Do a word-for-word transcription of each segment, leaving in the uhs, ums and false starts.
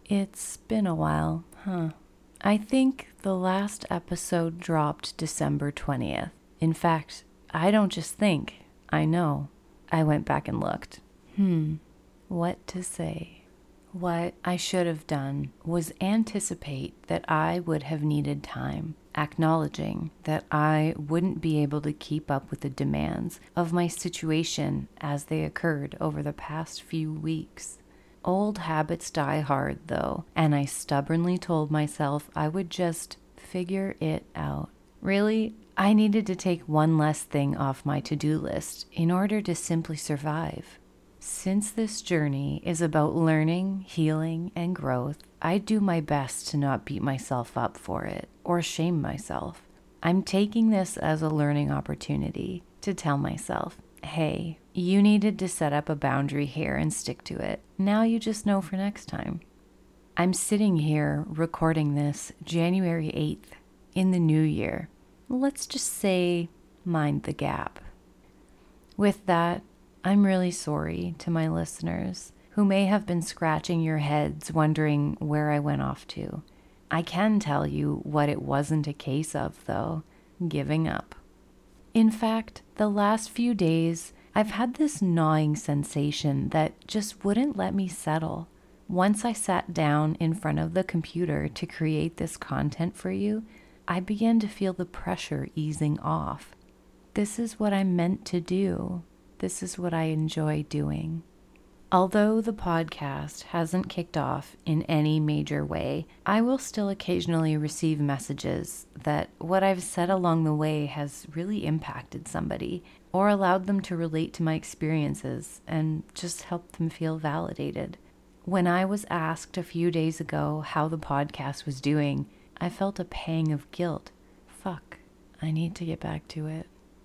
It's been a while, huh? I think the last episode dropped December twentieth. In fact, I don't just think, I know. I went back and looked. Hmm, what to say? What I should have done was anticipate that I would have needed time, acknowledging that I wouldn't be able to keep up with the demands of my situation as they occurred over the past few weeks. Old habits die hard, though, and I stubbornly told myself I would just figure it out. Really, I needed to take one less thing off my to-do list in order to simply survive. Since this journey is about learning, healing, and growth, I do my best to not beat myself up for it or shame myself. I'm taking this as a learning opportunity to tell myself, hey, you needed to set up a boundary here and stick to it. Now you just know for next time. I'm sitting here recording this January eighth in the new year. Let's just say, mind the gap. With that, I'm really sorry to my listeners who may have been scratching your heads wondering where I went off to. I can tell you what it wasn't a case of, though, giving up. In fact, the last few days, I've had this gnawing sensation that just wouldn't let me settle. Once I sat down in front of the computer to create this content for you, I began to feel the pressure easing off. This is what I'm meant to do. This is what I enjoy doing. Although the podcast hasn't kicked off in any major way, I will still occasionally receive messages that what I've said along the way has really impacted somebody or allowed them to relate to my experiences and just help them feel validated. When I was asked a few days ago how the podcast was doing, I felt a pang of guilt. Fuck, I need to get back to it.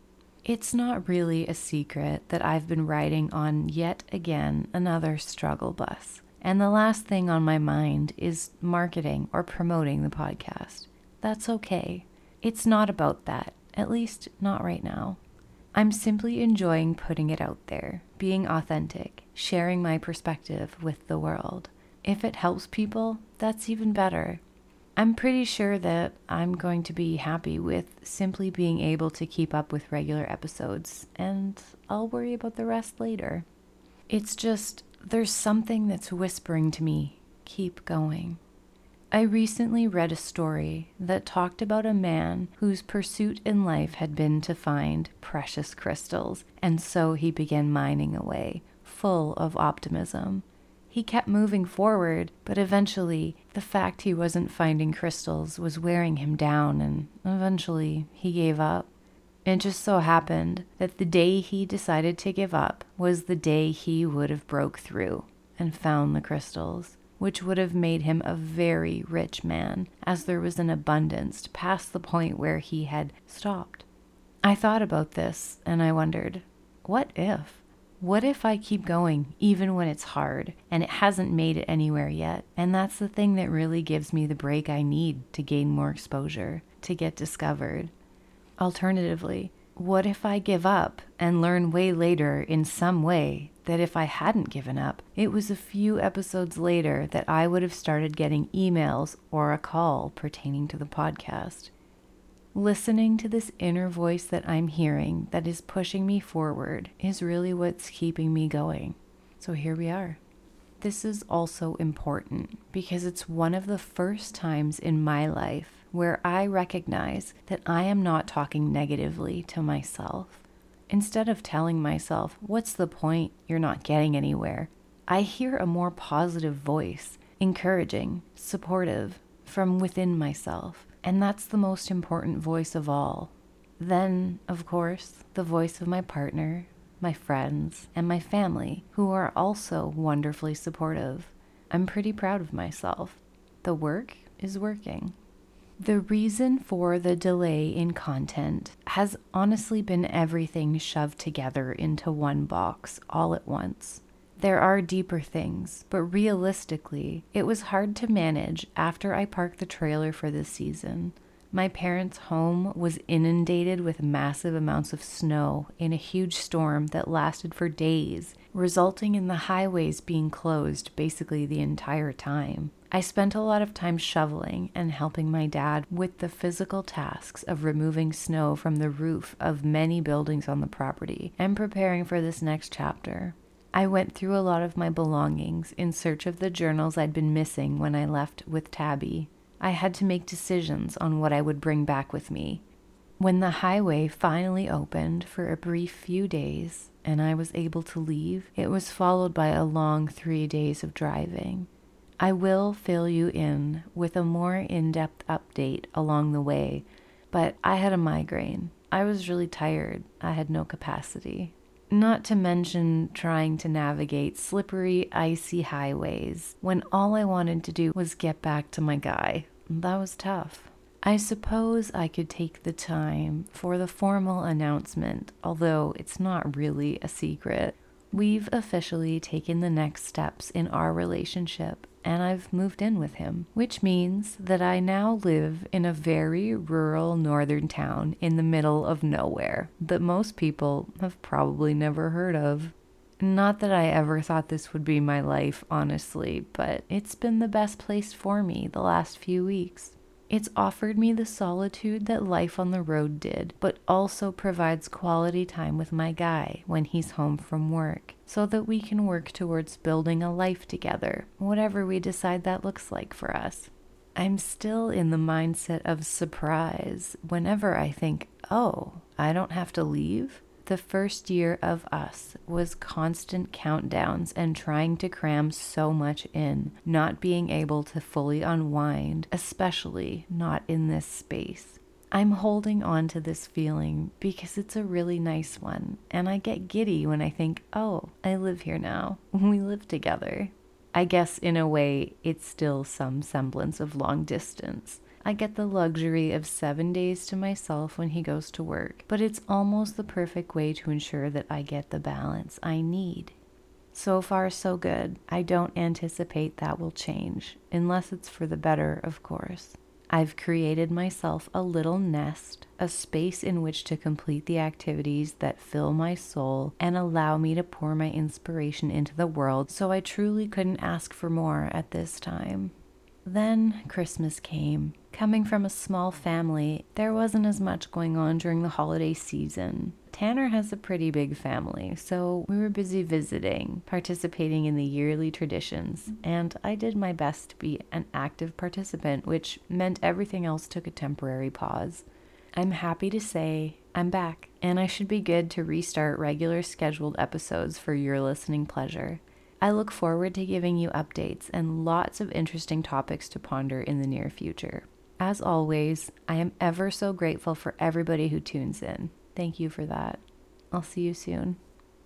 It's not really a secret that I've been riding on yet again another struggle bus. And the last thing on my mind is marketing or promoting the podcast. That's okay. It's not about that, at least not right now. I'm simply enjoying putting it out there, being authentic, sharing my perspective with the world. If it helps people, that's even better. I'm pretty sure that I'm going to be happy with simply being able to keep up with regular episodes, and I'll worry about the rest later. It's just, there's something that's whispering to me, keep going. I recently read a story that talked about a man whose pursuit in life had been to find precious crystals, and so he began mining away, full of optimism. He kept moving forward, but eventually the fact he wasn't finding crystals was wearing him down, and eventually he gave up. It just so happened that the day he decided to give up was the day he would have broke through and found the crystals, which would have made him a very rich man, as there was an abundance past the point where he had stopped. I thought about this and I wondered, what if? What if I keep going even when it's hard and it hasn't made it anywhere yet? And that's the thing that really gives me the break I need to gain more exposure, to get discovered. Alternatively, what if I give up and learn way later in some way that if I hadn't given up, it was a few episodes later that I would have started getting emails or a call pertaining to the podcast? Listening to this inner voice that I'm hearing that is pushing me forward is really what's keeping me going. So here we are. This is also important because it's one of the first times in my life where I recognize that I am not talking negatively to myself. Instead of telling myself, what's the point, you're not getting anywhere, I hear a more positive voice, encouraging, supportive, from within myself. And that's the most important voice of all. Then, of course, the voice of my partner, my friends, and my family, who are also wonderfully supportive. I'm pretty proud of myself. The work is working. The reason for the delay in content has honestly been everything shoved together into one box all at once. There are deeper things, but realistically, it was hard to manage after I parked the trailer for this season. My parents' home was inundated with massive amounts of snow in a huge storm that lasted for days resulting in the highways being closed basically the entire time. I spent a lot of time shoveling and helping my dad with the physical tasks of removing snow from the roof of many buildings on the property and preparing for this next chapter. I went through a lot of my belongings in search of the journals I'd been missing when I left with Tabby. I had to make decisions on what I would bring back with me. When the highway finally opened for a brief few days and I was able to leave, it was followed by a long three days of driving. I will fill you in with a more in-depth update along the way, but I had a migraine. I was really tired. I had no capacity. Not to mention trying to navigate slippery, icy highways when all I wanted to do was get back to my guy. That was tough. I suppose I could take the time for the formal announcement, although it's not really a secret. We've officially taken the next steps in our relationship, and I've moved in with him, which means that I now live in a very rural northern town in the middle of nowhere that most people have probably never heard of. Not that I ever thought this would be my life, honestly, but it's been the best place for me the last few weeks. It's offered me the solitude that life on the road did, but also provides quality time with my guy when he's home from work, so that we can work towards building a life together, whatever we decide that looks like for us. I'm still in the mindset of surprise whenever I think, oh, I don't have to leave. The first year of us was constant countdowns and trying to cram so much in, not being able to fully unwind, especially not in this space. I'm holding on to this feeling because it's a really nice one, and I get giddy when I think, oh, I live here now. We live together. I guess in a way, it's still some semblance of long distance. I get the luxury of seven days to myself when he goes to work, but it's almost the perfect way to ensure that I get the balance I need. So far, so good. I don't anticipate that will change, unless it's for the better, of course. I've created myself a little nest, a space in which to complete the activities that fill my soul and allow me to pour my inspiration into the world, so I truly couldn't ask for more at this time. Then Christmas came. Coming from a small family, there wasn't as much going on during the holiday season. Tanner has a pretty big family, so we were busy visiting, participating in the yearly traditions, and I did my best to be an active participant, which meant everything else took a temporary pause. I'm happy to say I'm back, and I should be good to restart regular scheduled episodes for your listening pleasure. I look forward to giving you updates and lots of interesting topics to ponder in the near future. As always, I am ever so grateful for everybody who tunes in. Thank you for that. I'll see you soon.